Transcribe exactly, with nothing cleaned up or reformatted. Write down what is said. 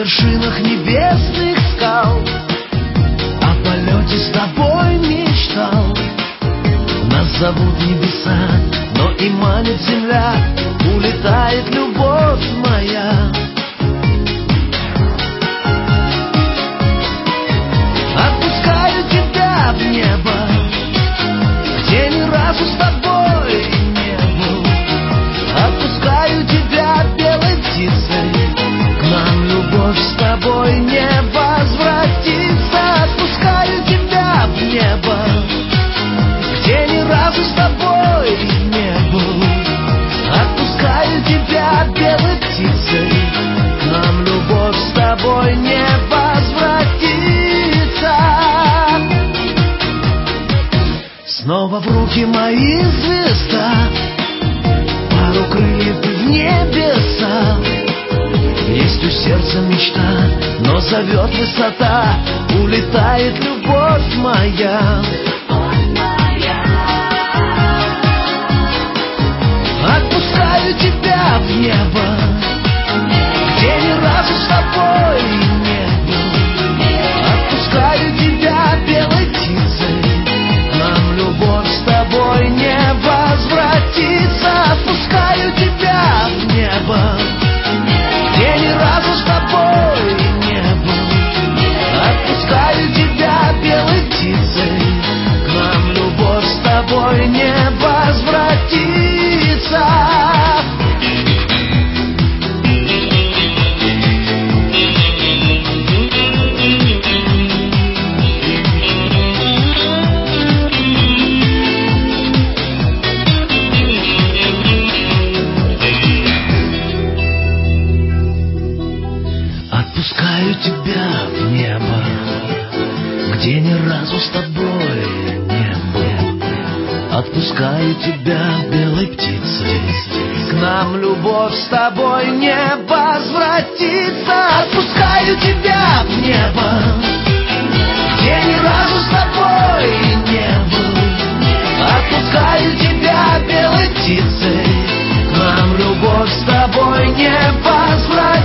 вершинах небесных скал о полете с тобой мечтал. Нас зовут небеса, но и манит земля, улетает любовь моя. Отпускаю тебя в небо, где ни разу с тобой не был. Отпускаю тебя белой птицей, к нам любовь с тобой не возвратится. Отпускаю тебя в небо, где ни разу с тобой не был. Отпускаю тебя белой птицей, к нам любовь с тобой не возвратится. Снова в руки мои звезда, пару крыльев в небеса. Есть у сердца мечта, но зовет высота, улетает любовь моя. Отпускаю тебя в небо, где ни разу с тобой не был. Отпускаю тебя белой птицей, к нам любовь с тобой не возвратится. Отпускаю тебя в небо, где ни разу с тобой не был. Отпускаю тебя белой птицей, к нам любовь с тобой не возвратится. Отпускаю тебя в небо, где ни разу с тобой не был. Отпускаю тебя белой птицей, к нам любовь с тобой не возвратится. Отпускаю тебя в небо, где ни разу с тобой не был. Отпускаю тебя белой птицей, к нам любовь с тобой не возвратится.